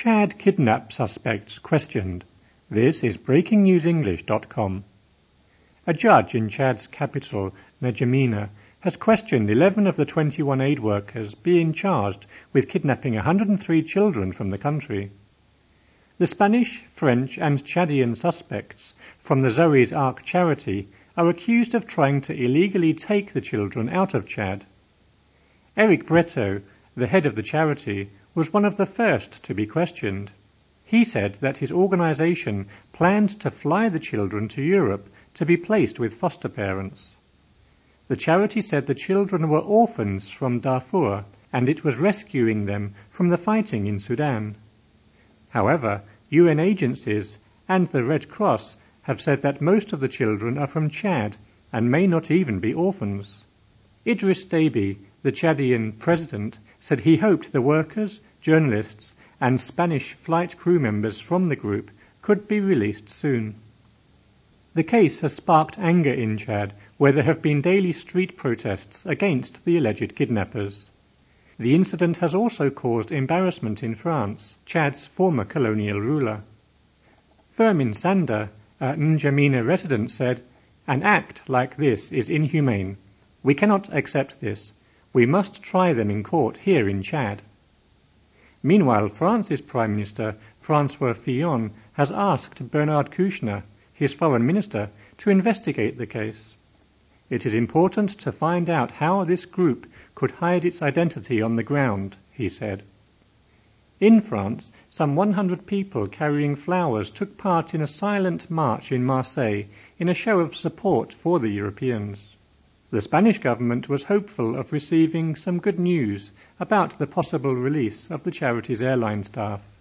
Chad kidnap suspects questioned. This is BreakingNewsEnglish.com. A judge in Chad's capital, N'Djamena, has questioned 11 of the 21 aid workers being charged with kidnapping 103 children from the country. The Spanish, French and Chadian suspects from the Zoe's Ark charity are accused of trying to illegally take the children out of Chad. Eric Breteau, the head of the charity, was one of the first to be questioned. He said that his organization planned to fly the children to Europe to be placed with foster parents. The charity said the children were orphans from Darfur and it was rescuing them from the fighting in Sudan. However, UN agencies and the Red Cross have said that most of the children are from Chad and may not even be orphans. Idris Deby, the Chadian president, said he hoped the workers, journalists and Spanish flight crew members from the group could be released soon. The case has sparked anger in Chad, where there have been daily street protests against the alleged kidnappers. The incident has also caused embarrassment in France, Chad's former colonial ruler. Fermin Sanda, a N'Djamena resident, said, "An act like this is inhumane. We cannot accept this. We must try them in court here in Chad." Meanwhile, France's Prime Minister, François Fillon, has asked Bernard Kouchner, his foreign minister, to investigate the case. It is important to find out how this group could hide its identity on the ground, he said. In France, some 100 people carrying flowers took part in a silent march in Marseille in a show of support for the Europeans. The Spanish government was hopeful of receiving some good news about the possible release of the charity's airline staff.